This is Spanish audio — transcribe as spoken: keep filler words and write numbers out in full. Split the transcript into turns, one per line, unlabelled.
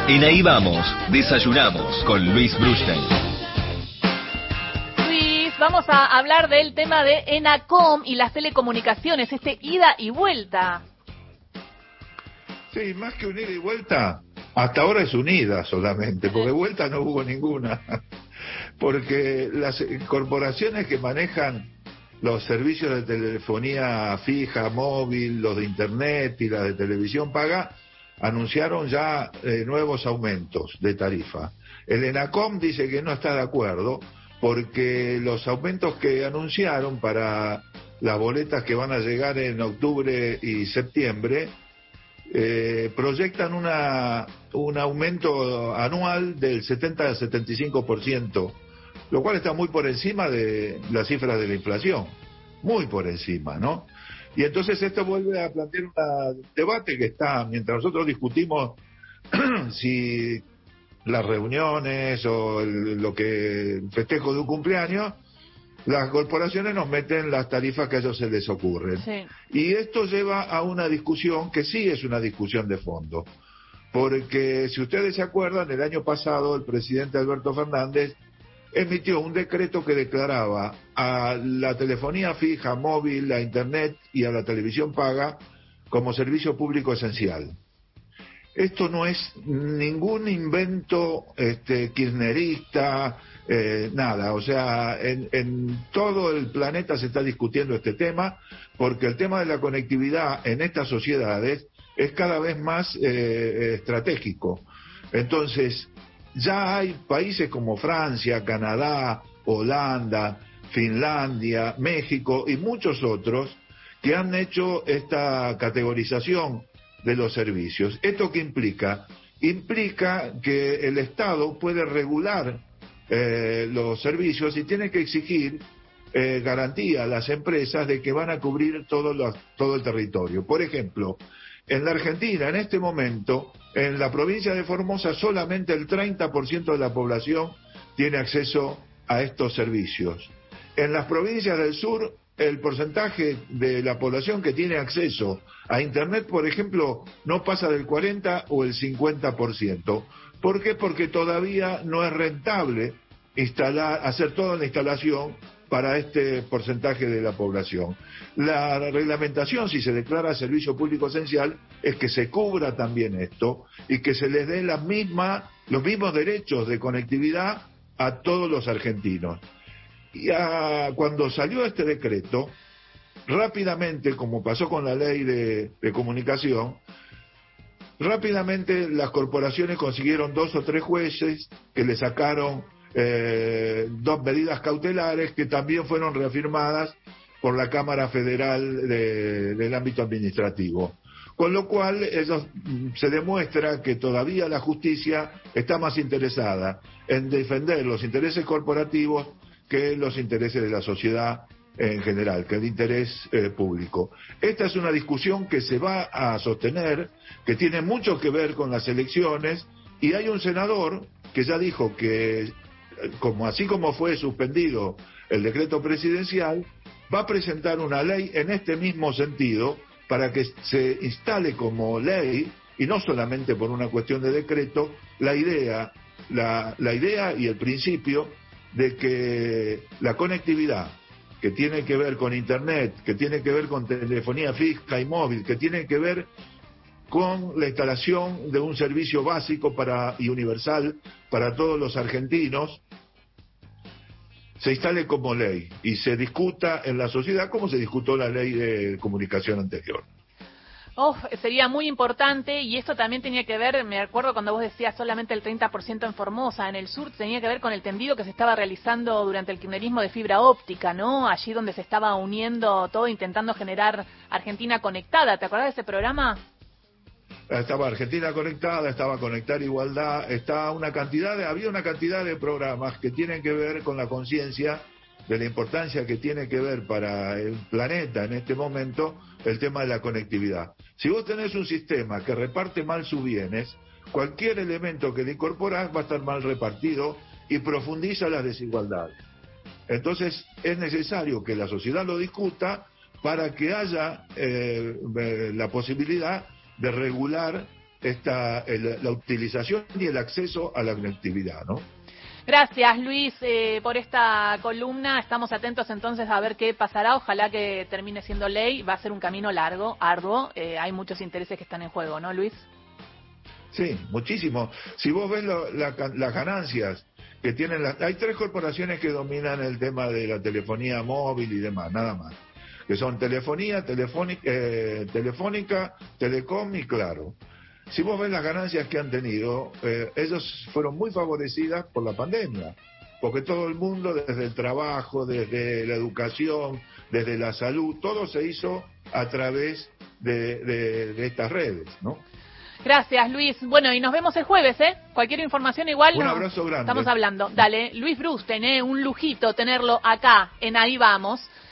En Ahí Vamos, desayunamos con Luis Brustein.
Luis, vamos a hablar del tema de ENACOM y las telecomunicaciones, este ida y vuelta.
Sí, más que un ida y vuelta, hasta ahora es unida solamente, porque vuelta no hubo ninguna. Porque las corporaciones que manejan los servicios de telefonía fija, móvil, los de internet y las de televisión paga, anunciaron ya eh, nuevos aumentos de tarifa. El ENACOM dice que no está de acuerdo porque los aumentos que anunciaron para las boletas que van a llegar en octubre y septiembre eh, proyectan una un aumento anual del setenta al setenta y cinco por ciento, lo cual está muy por encima de las cifras de la inflación, muy por encima, ¿no? Y entonces esto vuelve a plantear un debate que está, mientras nosotros discutimos si las reuniones o el, lo que el festejo de un cumpleaños, las corporaciones nos meten las tarifas que a ellos se les ocurren. Sí. Y esto lleva a una discusión que sí es una discusión de fondo. Porque si ustedes se acuerdan, el año pasado el presidente Alberto Fernández emitió un decreto que declaraba a la telefonía fija, móvil, a internet y a la televisión paga como servicio público esencial. Esto no es ningún invento este, kirchnerista, eh, nada. O sea, en, en todo el planeta se está discutiendo este tema, porque el tema de la conectividad en estas sociedades es cada vez más eh, estratégico. Entonces, ya hay países como Francia, Canadá, Holanda, Finlandia, México y muchos otros que han hecho esta categorización de los servicios. ¿Esto qué implica? Implica que el Estado puede regular eh, los servicios y tiene que exigir eh, garantía a las empresas de que van a cubrir todo, los, todo el territorio. Por ejemplo, en la Argentina, en este momento, en la provincia de Formosa, solamente el treinta por ciento de la población tiene acceso a estos servicios. En las provincias del sur, el porcentaje de la población que tiene acceso a Internet, por ejemplo, no pasa del cuarenta o el cincuenta por ciento. ¿Por qué? Porque todavía no es rentable instalar, hacer toda la instalación para este porcentaje de la población. La reglamentación, si se declara servicio público esencial, es que se cubra también esto y que se les dé la misma, los mismos derechos de conectividad a todos los argentinos. Y a, cuando salió este decreto, rápidamente, como pasó con la ley de, de comunicación, rápidamente las corporaciones consiguieron dos o tres jueces que le sacaron eh, dos medidas cautelares que también fueron reafirmadas por la Cámara Federal de, del ámbito administrativo. Con lo cual ellos, se demuestra que todavía la justicia está más interesada en defender los intereses corporativos que los intereses de la sociedad en general, que el interés eh, público. Esta es una discusión que se va a sostener, que tiene mucho que ver con las elecciones, y hay un senador que ya dijo que, como así como fue suspendido el decreto presidencial, va a presentar una ley en este mismo sentido para que se instale como ley, y no solamente por una cuestión de decreto, la idea, la, la idea y el principio de que la conectividad que tiene que ver con Internet, que tiene que ver con telefonía fija y móvil, que tiene que ver con la instalación de un servicio básico para y universal para todos los argentinos, se instale como ley y se discuta en la sociedad como se discutió la ley de comunicación anterior.
Oh, sería muy importante, y esto también tenía que ver, me acuerdo cuando vos decías solamente el treinta por ciento en Formosa, en el sur tenía que ver con el tendido que se estaba realizando durante el kirchnerismo de fibra óptica, ¿no? Allí donde se estaba uniendo todo, intentando generar Argentina Conectada. ¿Te acordás de ese programa?
Estaba Argentina Conectada, estaba Conectar Igualdad, estaba una cantidad de, había una cantidad de programas que tienen que ver con la conciencia de la importancia que tiene que ver para el planeta en este momento el tema de la conectividad. Si vos tenés un sistema que reparte mal sus bienes, cualquier elemento que le incorporás va a estar mal repartido y profundiza las desigualdades. Entonces es necesario que la sociedad lo discuta para que haya eh, la posibilidad de regular esta el, la utilización y el acceso a la conectividad, ¿no?
Gracias, Luis, eh, por esta columna. Estamos atentos entonces a ver qué pasará. Ojalá que termine siendo ley. Va a ser un camino largo, arduo. Eh, hay muchos intereses que están en juego, ¿no, Luis?
Sí, muchísimo. Si vos ves lo, la, las ganancias que tienen, las, hay tres corporaciones que dominan el tema de la telefonía móvil y demás, nada más. Que son Telefonía, Telefónica, eh, Telefónica, Telecom y Claro. Si vos ves las ganancias que han tenido, eh, ellos fueron muy favorecidas por la pandemia, porque todo el mundo, desde el trabajo, desde la educación, desde la salud, todo se hizo a través de, de, de estas redes, ¿no?
Gracias, Luis. Bueno, y nos vemos el jueves, ¿eh? Cualquier información igual.
Un
no,
abrazo grande.
Estamos hablando. Dale, Luis Brusten, ¿eh? Un lujito tenerlo acá en Ahí Vamos.